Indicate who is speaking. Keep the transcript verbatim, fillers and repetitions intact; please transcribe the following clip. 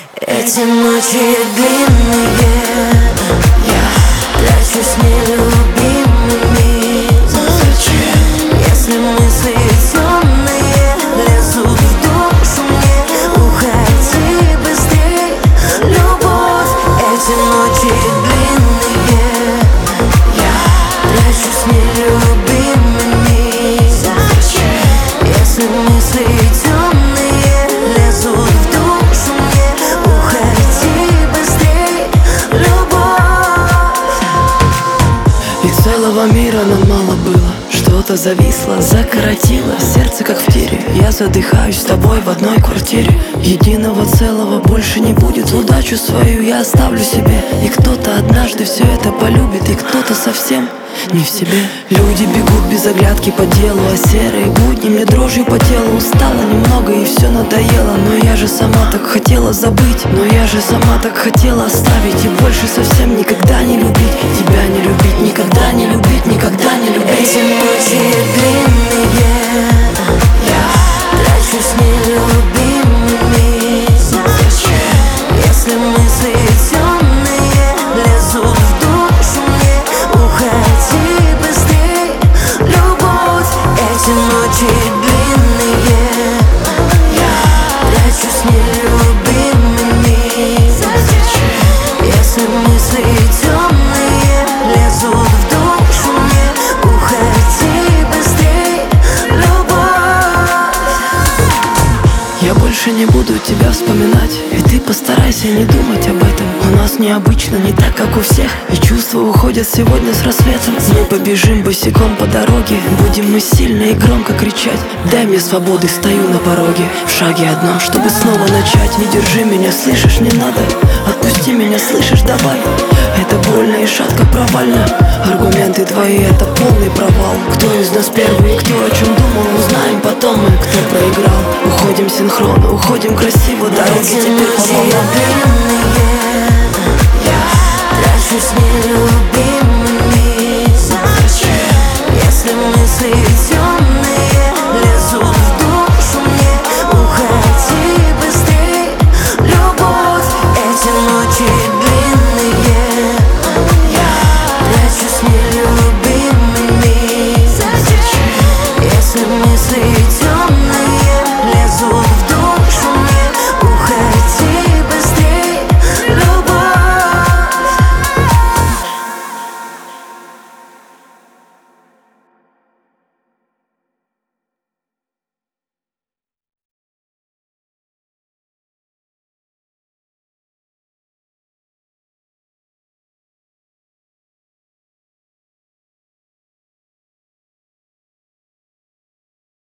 Speaker 1: Эти ночи длинные, я прячусь нелюбимыми. Зачем? Если мысли темные лезут в душу мне, уходи быстрей, любовь. Эти ночи длинные, я прячусь нелюбимыми. Зачем? Если мысли темные лезут в душу мне, уходи быстрей, любовь.
Speaker 2: И целого мира нам мало было. Что-то зависло, закоротило сердце, как в тире. Я задыхаюсь с тобой в одной квартире. Единого целого больше не будет. Удачу свою я оставлю себе. И кто-то однажды все это полюбит, и кто-то совсем не в себе. Люди бегут без оглядки по делу, а серые будни мне дрожью по телу. Устала немного и все надоело. Но я же сама так хотела забыть, но я же сама так хотела оставить. И больше совсем никогда не любить. Тебя не любить, никогда не любить, никогда не любить.
Speaker 1: Эти ночи длинные, я прячусь нелюбимыми. Зачем? Если мысли темные лезут в душу мне, уходи быстрей, любовь. Эти ночи длинные, я прячусь нелюбимыми. Зачем? Если мысли темные лезут в душу мне, уходи быстрей, любовь.
Speaker 2: Я больше не буду тебя вспоминать, и ты постарайся не думать об этом. У нас необычно, не так, как у всех, и чувства уходят сегодня с рассветом. Мы побежим босиком по дороге, будем мы сильно и громко кричать. Дай мне свободы, стою на пороге, в шаге одном, чтобы снова начать. Не держи меня, слышишь, не надо, отпусти меня, слышишь, давай. Это больно и шатко, провально. Аргументы твои, это полный провал. Кто из нас первый, кто о чем думал, узнаем потом мы, кто проиграл. Уходим синхронно, уходим красиво, дороги теперь по волнам.
Speaker 1: Я прячусь, не